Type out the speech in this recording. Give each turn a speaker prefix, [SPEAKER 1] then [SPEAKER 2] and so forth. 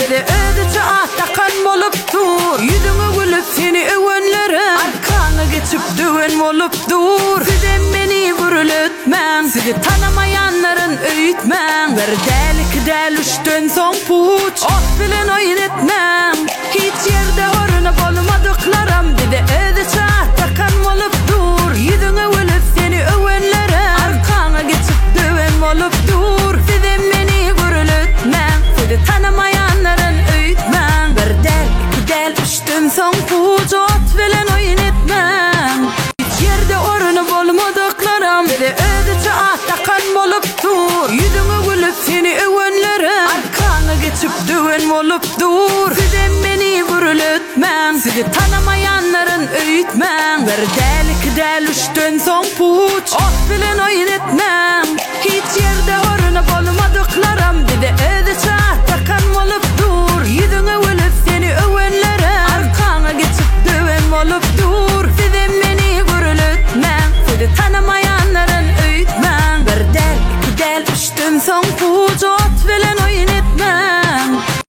[SPEAKER 1] Bize ödücü atakan bolup dur. Yüzüne gülüp seni övenlere arkana geçip düğün bolup dur. Size beni gürültmen, sizi tanımayanların öğütmen. Bir delik del üçten son puç, ot bilen oyun etmem. Hiç yerde oruna olmadıklarım. Bize ödücü atakan bolup dur. Yüzüne gülüp seni övenlere arkana geçip düğün bolup dur. Size beni gürültmen, sizi tanımayanların öğütmen. Bir delik del üçten son puç, ot bilen oyun etmem. Hiç yerde oruna olmadıklarım. Bize ödücü atakan bolup dur. Yüzüne gülüp seni övenlere arkana geçip düğün bolup dur. Size beni gürültmen, sizi tanımayanların öğütmen. Bir delik del üçten son puç, ot bilen oyun etmem.